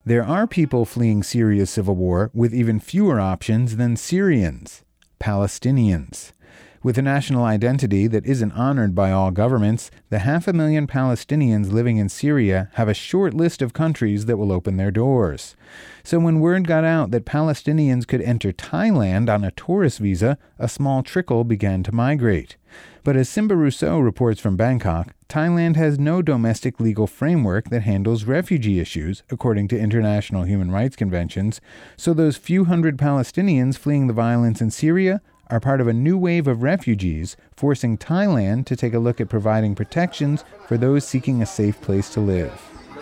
There are people fleeing Syria's civil war with even fewer options than Syrians, Palestinians. With a national identity that isn't honored by all governments, the 500,000 Palestinians living in Syria have a short list of countries that will open their doors. So when word got out that Palestinians could enter Thailand on a tourist visa, a small trickle began to migrate. But as Simba Rousseau reports from Bangkok, Thailand has no domestic legal framework that handles refugee issues, according to international human rights conventions, so those few hundred Palestinians fleeing the violence in Syria are part of a new wave of refugees, forcing Thailand to take a look at providing protections for those seeking a safe place to live.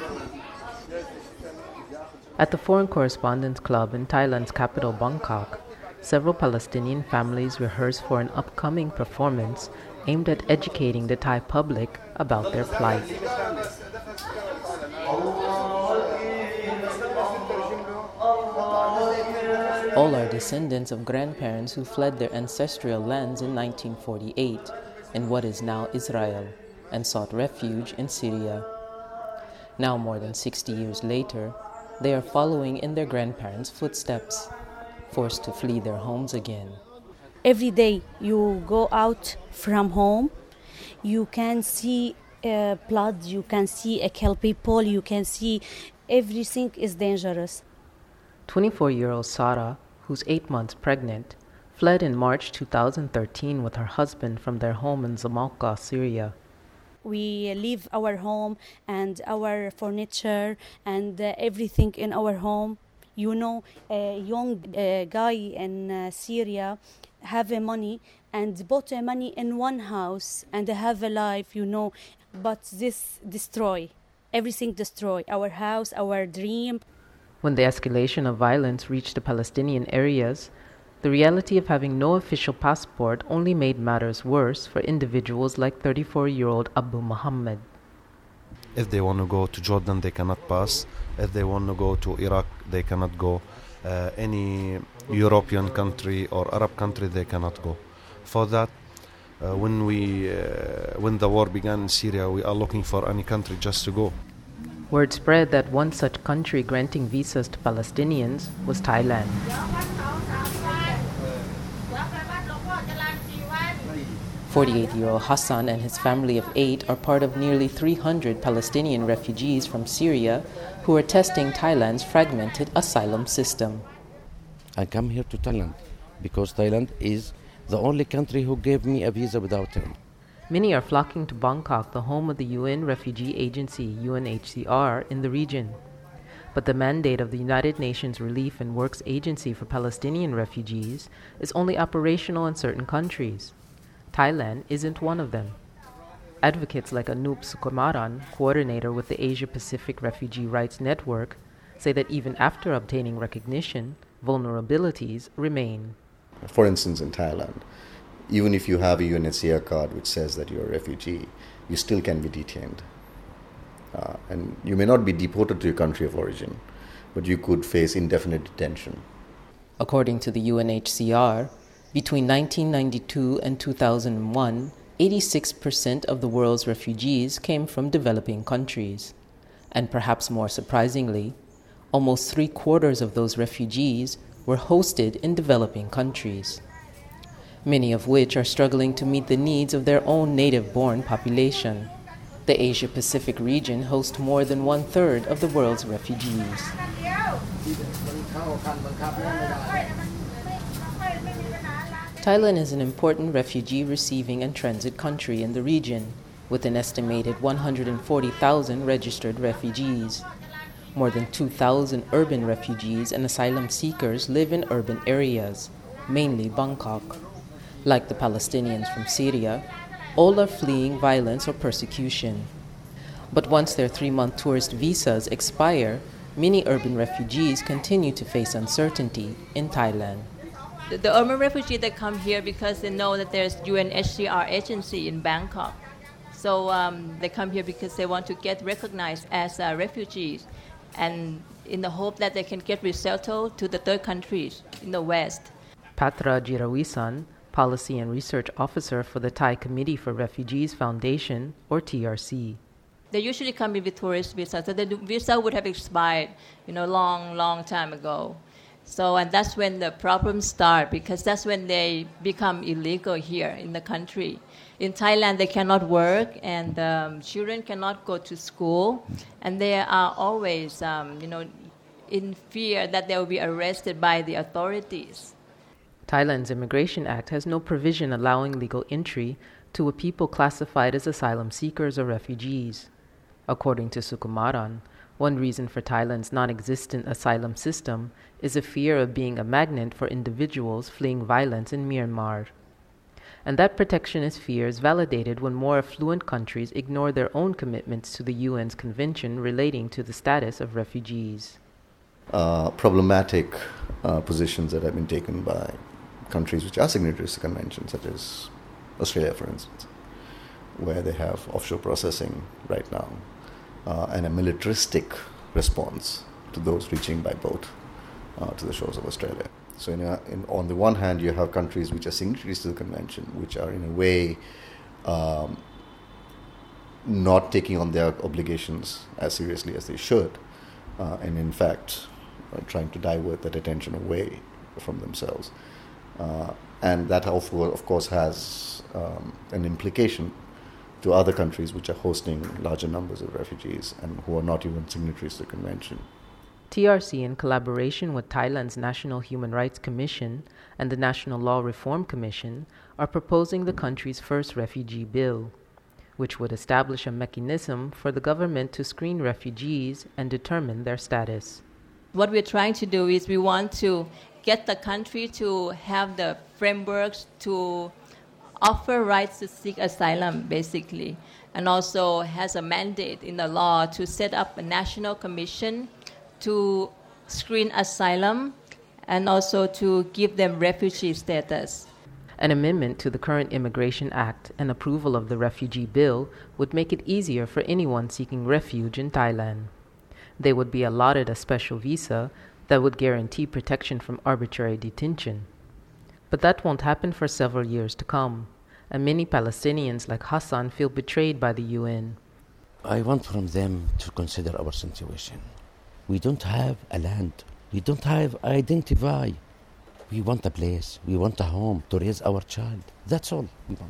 At the Foreign Correspondents Club in Thailand's capital, Bangkok, several Palestinian families rehearse for an upcoming performance aimed at educating the Thai public about their plight. All are descendants of grandparents who fled their ancestral lands in 1948 in what is now Israel and sought refuge in Syria. Now, more than 60 years later, they are following in their grandparents' footsteps, forced to flee their homes again. Every day you go out from home, you can see blood, you can see kill people, you can see everything is dangerous. 24-year-old Sarah, who's 8 months pregnant, fled in March 2013 with her husband from their home in Zamalka, Syria. We leave our home and our furniture and everything in our home. You know, a young guy in Syria have money and bought money in one house and have a life, you know, but this destroy, everything destroy, our house, our dream. When the escalation of violence reached the Palestinian areas, the reality of having no official passport only made matters worse for individuals like 34-year-old Abu Muhammad. If they want to go to Jordan, they cannot pass. If they want to go to Iraq, they cannot go. Any European country or Arab country, they cannot go. For that, when the war began in Syria, we are looking for any country just to go. Word spread that one such country granting visas to Palestinians was Thailand. 48-year-old Hassan and his family of 8 are part of nearly 300 Palestinian refugees from Syria who are testing Thailand's fragmented asylum system. I come here to Thailand because Thailand is the only country who gave me a visa without him. Many are flocking to Bangkok, the home of the UN Refugee Agency, UNHCR, in the region. But the mandate of the United Nations Relief and Works Agency for Palestinian Refugees is only operational in certain countries. Thailand isn't one of them. Advocates like Anup Sukumaran, coordinator with the Asia-Pacific Refugee Rights Network, say that even after obtaining recognition, vulnerabilities remain. For instance, in Thailand, even if you have a UNHCR card which says that you're a refugee, you still can be detained. And you may not be deported to your country of origin, but you could face indefinite detention. According to the UNHCR, between 1992 and 2001, 86% of the world's refugees came from developing countries. And perhaps more surprisingly, almost 3/4 of those refugees were hosted in developing countries, many of which are struggling to meet the needs of their own native-born population. The Asia-Pacific region hosts more than 1/3 of the world's refugees. Thailand is an important refugee-receiving and transit country in the region, with an estimated 140,000 registered refugees. More than 2,000 urban refugees and asylum seekers live in urban areas, mainly Bangkok. Like the Palestinians from Syria, all are fleeing violence or persecution. But once their 3-month tourist visas expire, many urban refugees continue to face uncertainty in Thailand. The urban refugees that come here because they know that there's UNHCR agency in Bangkok. So they come here because they want to get recognized as refugees and in the hope that they can get resettled to the third countries in the West. Patra Jirawisan, Policy and Research Officer for the Thai Committee for Refugees Foundation, or TRC. They usually come in with tourist visa, so the visa would have expired, long time ago. So, and that's when the problems start, because that's when they become illegal here in the country. In Thailand, they cannot work, and children cannot go to school, and they are always, in fear that they will be arrested by the authorities. Thailand's Immigration Act has no provision allowing legal entry to a people classified as asylum seekers or refugees. According to Sukumaran, one reason for Thailand's non-existent asylum system is a fear of being a magnet for individuals fleeing violence in Myanmar. And that protectionist fear is validated when more affluent countries ignore their own commitments to the UN's convention relating to the status of refugees. Problematic positions that have been taken by countries which are signatories to the convention, such as Australia, for instance, where they have offshore processing right now, and a militaristic response to those reaching by boat to the shores of Australia. So on the one hand, you have countries which are signatories to the convention, which are in a way not taking on their obligations as seriously as they should, and in fact trying to divert that attention away from themselves. And that, of course, has an implication to other countries which are hosting larger numbers of refugees and who are not even signatories to the convention. TRC, in collaboration with Thailand's National Human Rights Commission and the National Law Reform Commission, are proposing the country's first refugee bill, which would establish a mechanism for the government to screen refugees and determine their status. What we're trying to do is we want to get the country to have the frameworks to offer rights to seek asylum, basically, and also has a mandate in the law to set up a national commission to screen asylum and also to give them refugee status. An amendment to the current Immigration Act and approval of the refugee bill would make it easier for anyone seeking refuge in Thailand. They would be allotted a special visa that would guarantee protection from arbitrary detention. But that won't happen for several years to come, and many Palestinians like Hassan feel betrayed by the UN. I want from them to consider our situation. We don't have a land. We don't have identify. We want a place. We want a home to raise our child. That's all we want.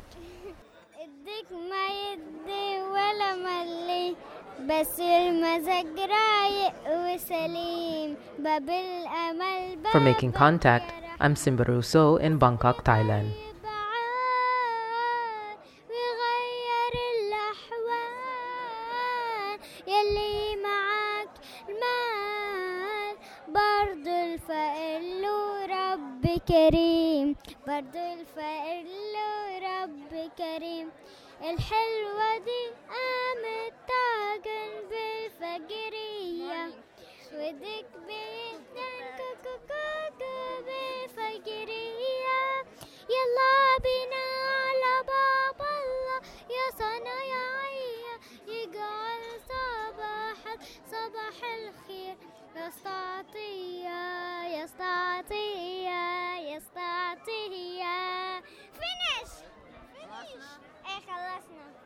For Making Contact, I'm Simba Rousseau in Bangkok, Thailand. كريم برضو الفقر له رب كريم الحلوة دي قامت تعجن بالفجرية وديك بيدن كوكوكوكو بالفجرية يلا بينا على باب الله يا صنايعية يجعل صباح الخير يستعطية finish خلصنا